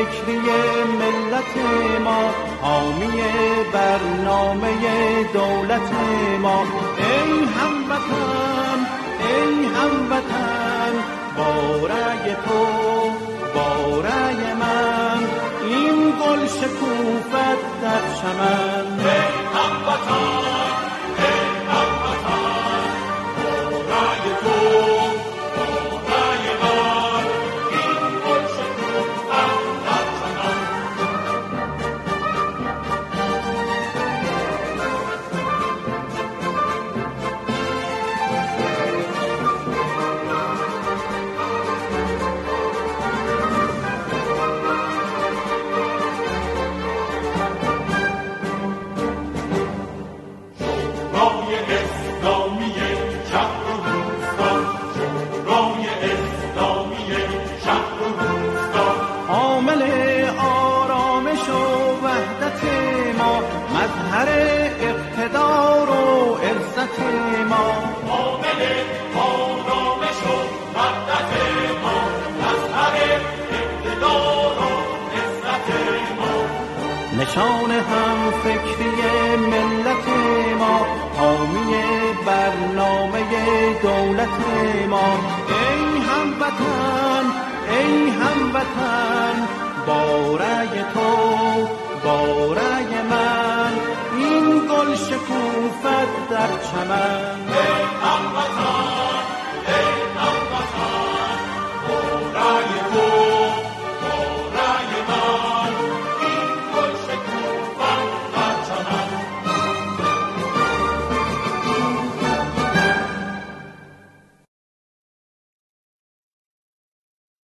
فکری ملت ما، حامی برنامه دولت ما. ای هموطن، ای هموطن، با رأی تو، با رأی من، این گل شکوفت در چمن. ای هموطن، ای هموطن، با رأی تو، مظهر اقتدار و عزت ما. حامل آرامش و وحدت ما، مظهر اقتدار و عزت ما. نشان هم فکری ملت ما، حامی برنامه دولت ما. ای هموطن، ای هموطن، با رأی تو، با رأی من، این گل شکوفت در چمن. ای هموطن،